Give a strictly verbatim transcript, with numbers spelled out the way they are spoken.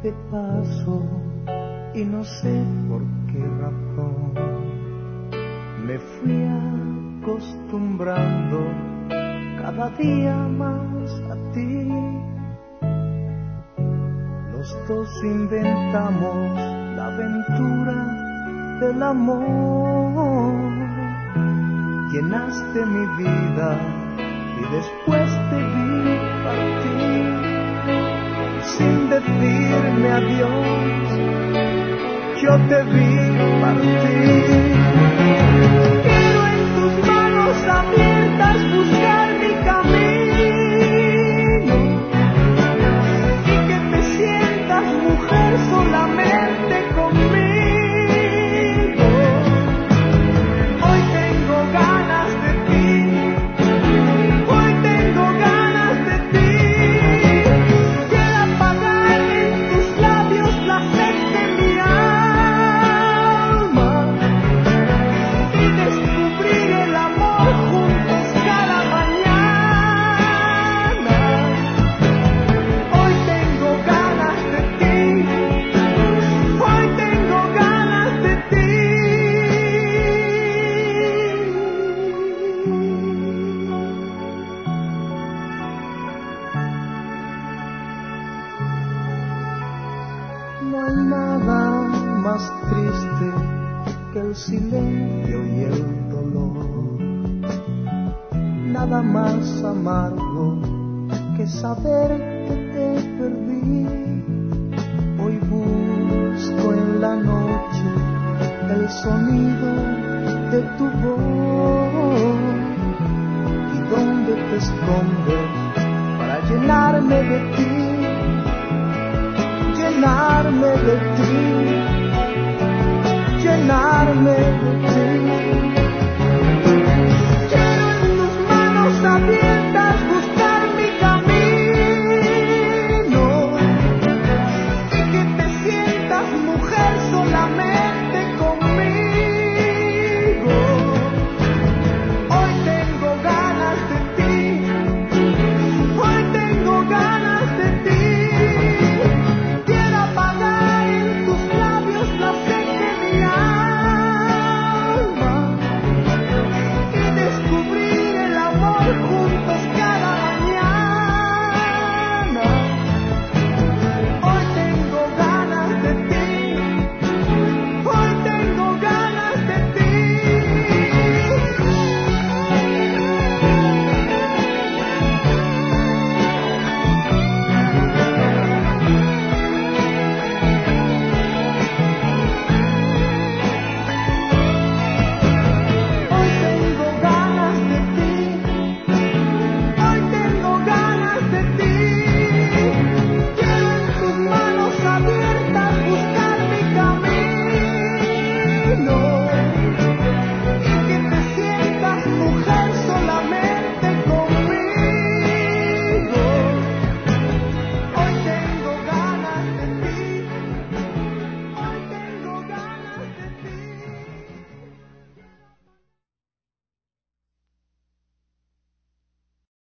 de paso y no sé por qué razón me fui acostumbrando cada día más a ti. Los dos inventamos la aventura del amor. Llenaste mi vida y después te vi partir sin decirme adiós. Yo te vi partir. Quiero en tus manos abiertas buscar mi camino y que te sientas mujer solamente conmigo. Hoy tengo ganas de ti, hoy tengo ganas de ti. Quiero apagar en tus labios la sed de mi alma y descubrir el amor juntos cada mañana. Hoy tengo ganas de ti, hoy tengo ganas de ti. No hay nada más triste que el silencio y el dolor, nada más amargo que saber que te perdí. Hoy busco en la noche el sonido de tu voz y dónde te escondes para llenarme de ti, llenarme de ti, llenarme